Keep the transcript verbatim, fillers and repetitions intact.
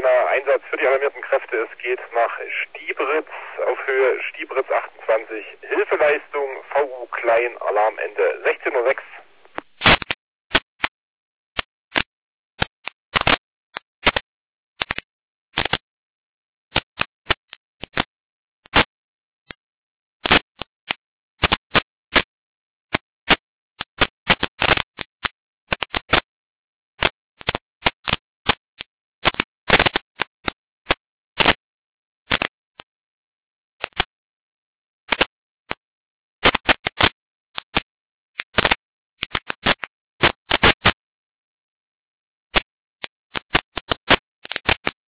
kleiner Einsatz für die alarmierten Kräfte. Es geht nach Stiebritz auf Höhe Stiebritz achtundzwanzig. Hilfeleistung V U Klein, Alarmende sechzehn Uhr sechs.